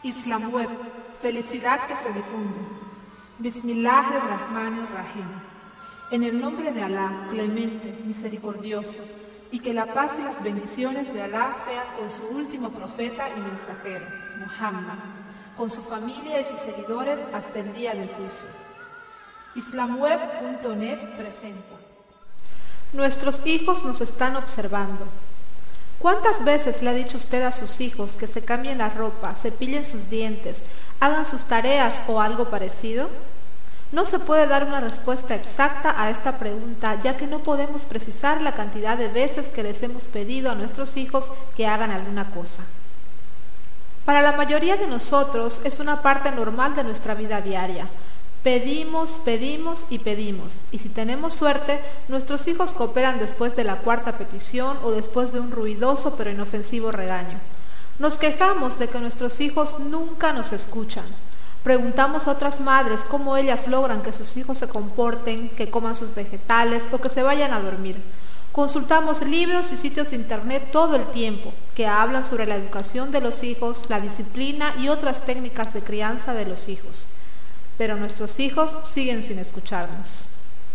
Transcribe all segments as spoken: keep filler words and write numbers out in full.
Islam Web, felicidad que se difunde. Bismillahirrahmanirrahim. En el nombre de Alá, clemente, misericordioso, y que la paz y las bendiciones de Alá sean con su último profeta y mensajero, Muhammad, con su familia y sus seguidores hasta el día del juicio. Islamweb punto net presenta. Nuestros hijos nos están observando. ¿Cuántas veces le ha dicho usted a sus hijos que se cambien la ropa, cepillen sus dientes, hagan sus tareas o algo parecido? No se puede dar una respuesta exacta a esta pregunta, ya que no podemos precisar la cantidad de veces que les hemos pedido a nuestros hijos que hagan alguna cosa. Para la mayoría de nosotros es una parte normal de nuestra vida diaria. Pedimos, pedimos y pedimos, y si tenemos suerte, nuestros hijos cooperan después de la cuarta petición o después de un ruidoso pero inofensivo regaño. Nos quejamos de que nuestros hijos nunca nos escuchan. Preguntamos a otras madres cómo ellas logran que sus hijos se comporten, que coman sus vegetales o que se vayan a dormir. Consultamos libros y sitios de internet todo el tiempo, que hablan sobre la educación de los hijos, la disciplina y otras técnicas de crianza de los hijos. Pero nuestros hijos siguen sin escucharnos.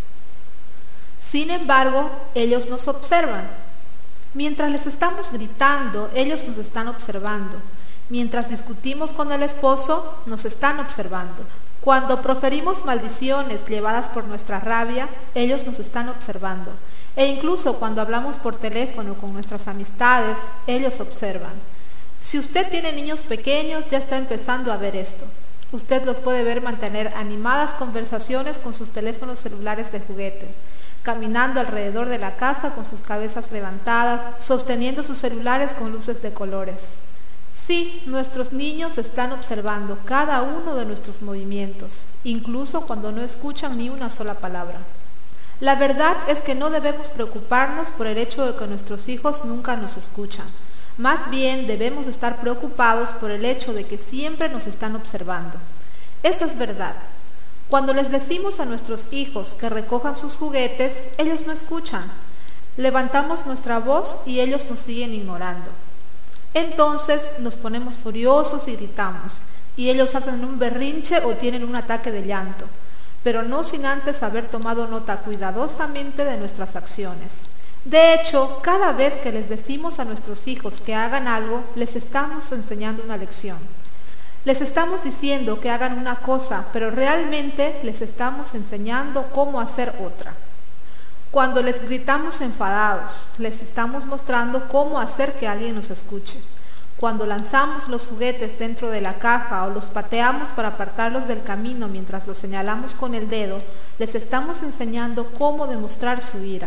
Sin embargo, ellos nos observan. Mientras les estamos gritando, ellos nos están observando. Mientras discutimos con el esposo, nos están observando. Cuando proferimos maldiciones llevadas por nuestra rabia, ellos nos están observando. E incluso cuando hablamos por teléfono con nuestras amistades, ellos observan. Si usted tiene niños pequeños, ya está empezando a ver esto. Usted los puede ver mantener animadas conversaciones con sus teléfonos celulares de juguete, caminando alrededor de la casa con sus cabezas levantadas, sosteniendo sus celulares con luces de colores. Sí, nuestros niños están observando cada uno de nuestros movimientos, incluso cuando no escuchan ni una sola palabra. La verdad es que no debemos preocuparnos por el hecho de que nuestros hijos nunca nos escuchan. Más bien debemos estar preocupados por el hecho de que siempre nos están observando. Eso es verdad. Cuando les decimos a nuestros hijos que recojan sus juguetes, ellos no escuchan. Levantamos nuestra voz y ellos nos siguen ignorando. Entonces nos ponemos furiosos y gritamos, y ellos hacen un berrinche o tienen un ataque de llanto, pero no sin antes haber tomado nota cuidadosamente de nuestras acciones. De hecho, cada vez que les decimos a nuestros hijos que hagan algo, les estamos enseñando una lección. Les estamos diciendo que hagan una cosa, pero realmente les estamos enseñando cómo hacer otra. Cuando les gritamos enfadados, les estamos mostrando cómo hacer que alguien nos escuche. Cuando lanzamos los juguetes dentro de la caja o los pateamos para apartarlos del camino mientras los señalamos con el dedo, les estamos enseñando cómo demostrar su ira.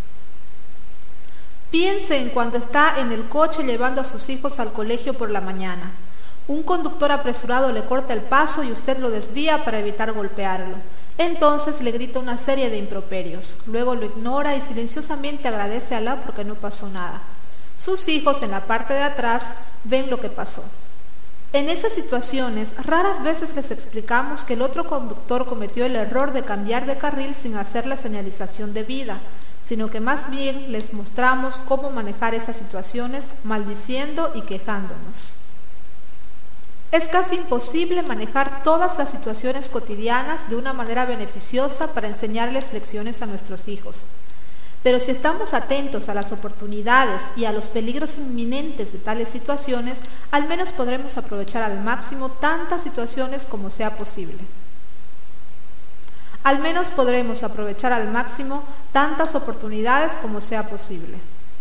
Piensen cuando está en el coche llevando a sus hijos al colegio por la mañana. Un conductor apresurado le corta el paso y usted lo desvía para evitar golpearlo. Entonces le grita una serie de improperios. Luego lo ignora y silenciosamente agradece a Alá porque no pasó nada. Sus hijos en la parte de atrás ven lo que pasó. En esas situaciones, raras veces les explicamos que el otro conductor cometió el error de cambiar de carril sin hacer la señalización debida, sino que más bien les mostramos cómo manejar esas situaciones maldiciendo y quejándonos. Es casi imposible manejar todas las situaciones cotidianas de una manera beneficiosa para enseñarles lecciones a nuestros hijos. Pero si estamos atentos a las oportunidades y a los peligros inminentes de tales situaciones, al menos podremos aprovechar al máximo tantas situaciones como sea posible. Al menos podremos aprovechar al máximo tantas oportunidades como sea posible.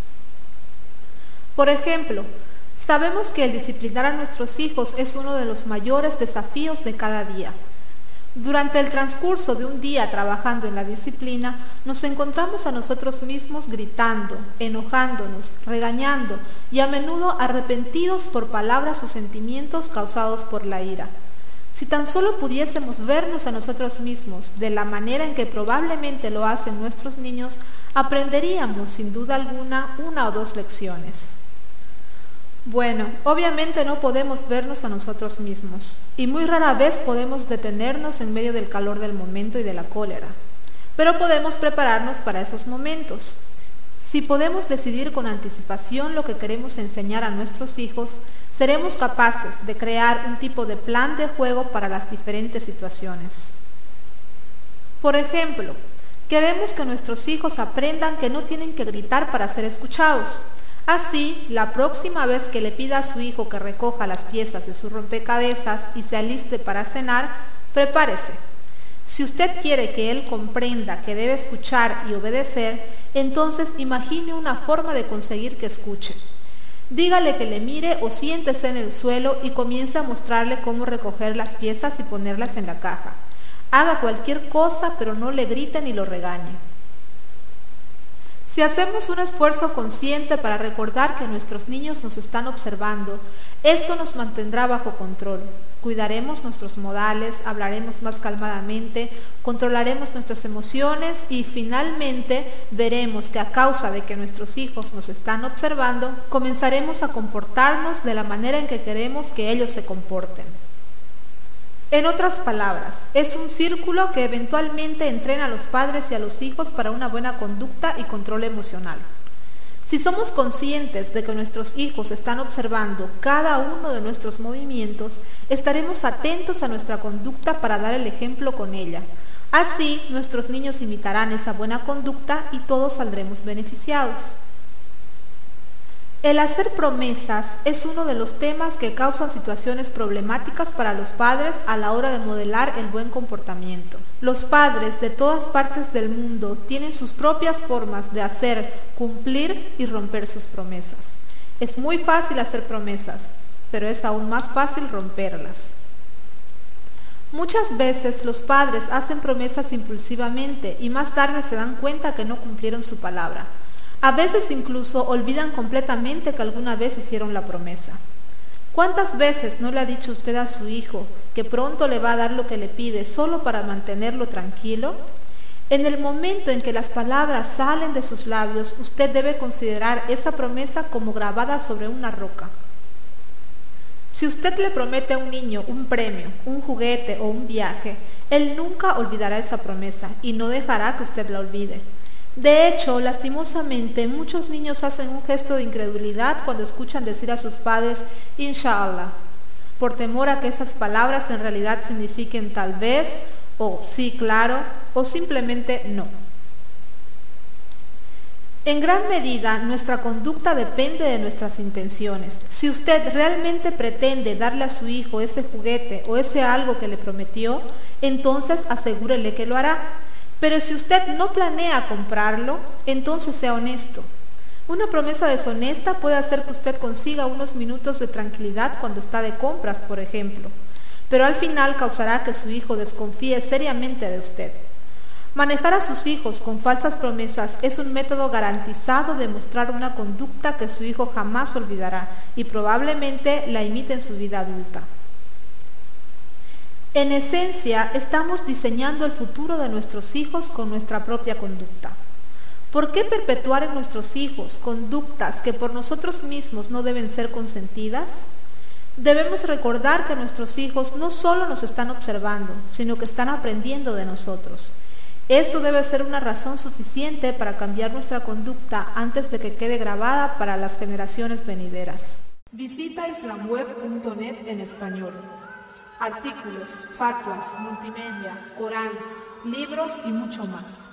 Por ejemplo, sabemos que el disciplinar a nuestros hijos es uno de los mayores desafíos de cada día. Durante el transcurso de un día trabajando en la disciplina, nos encontramos a nosotros mismos gritando, enojándonos, regañando y a menudo arrepentidos por palabras o sentimientos causados por la ira. Si tan solo pudiésemos vernos a nosotros mismos de la manera en que probablemente lo hacen nuestros niños, aprenderíamos sin duda alguna una o dos lecciones. Bueno, obviamente no podemos vernos a nosotros mismos, y muy rara vez podemos detenernos en medio del calor del momento y de la cólera, pero podemos prepararnos para esos momentos. Si podemos decidir con anticipación lo que queremos enseñar a nuestros hijos, seremos capaces de crear un tipo de plan de juego para las diferentes situaciones. Por ejemplo, queremos que nuestros hijos aprendan que no tienen que gritar para ser escuchados. Así, la próxima vez que le pida a su hijo que recoja las piezas de su rompecabezas y se aliste para cenar, prepárese. Si usted quiere que él comprenda que debe escuchar y obedecer, entonces imagine una forma de conseguir que escuche. Dígale que le mire o siéntese en el suelo y comience a mostrarle cómo recoger las piezas y ponerlas en la caja. Haga cualquier cosa, pero no le grite ni lo regañe. Si hacemos un esfuerzo consciente para recordar que nuestros niños nos están observando, esto nos mantendrá bajo control. Cuidaremos nuestros modales, hablaremos más calmadamente, controlaremos nuestras emociones y finalmente veremos que a causa de que nuestros hijos nos están observando, comenzaremos a comportarnos de la manera en que queremos que ellos se comporten. En otras palabras, es un círculo que eventualmente entrena a los padres y a los hijos para una buena conducta y control emocional. Si somos conscientes de que nuestros hijos están observando cada uno de nuestros movimientos, estaremos atentos a nuestra conducta para dar el ejemplo con ella. Así, nuestros niños imitarán esa buena conducta y todos saldremos beneficiados. El hacer promesas es uno de los temas que causan situaciones problemáticas para los padres a la hora de modelar el buen comportamiento. Los padres de todas partes del mundo tienen sus propias formas de hacer, cumplir y romper sus promesas. Es muy fácil hacer promesas, pero es aún más fácil romperlas. Muchas veces los padres hacen promesas impulsivamente y más tarde se dan cuenta que no cumplieron su palabra. A veces incluso olvidan completamente que alguna vez hicieron la promesa. ¿Cuántas veces no le ha dicho usted a su hijo que pronto le va a dar lo que le pide solo para mantenerlo tranquilo? En el momento en que las palabras salen de sus labios, usted debe considerar esa promesa como grabada sobre una roca. Si usted le promete a un niño un premio, un juguete o un viaje, él nunca olvidará esa promesa y no dejará que usted la olvide. De hecho, lastimosamente, muchos niños hacen un gesto de incredulidad cuando escuchan decir a sus padres Inshallah, por temor a que esas palabras en realidad signifiquen tal vez, o sí, claro, o simplemente no. En gran medida, nuestra conducta depende de nuestras intenciones. Si usted realmente pretende darle a su hijo ese juguete o ese algo que le prometió, entonces asegúrele que lo hará. Pero si usted no planea comprarlo, entonces sea honesto. Una promesa deshonesta puede hacer que usted consiga unos minutos de tranquilidad cuando está de compras, por ejemplo, pero al final causará que su hijo desconfíe seriamente de usted. Manejar a sus hijos con falsas promesas es un método garantizado de mostrar una conducta que su hijo jamás olvidará y probablemente la imite en su vida adulta. En esencia, estamos diseñando el futuro de nuestros hijos con nuestra propia conducta. ¿Por qué perpetuar en nuestros hijos conductas que por nosotros mismos no deben ser consentidas? Debemos recordar que nuestros hijos no solo nos están observando, sino que están aprendiendo de nosotros. Esto debe ser una razón suficiente para cambiar nuestra conducta antes de que quede grabada para las generaciones venideras. Visita islamweb punto net en español. Artículos, fatwas, multimedia, Corán, libros y mucho más.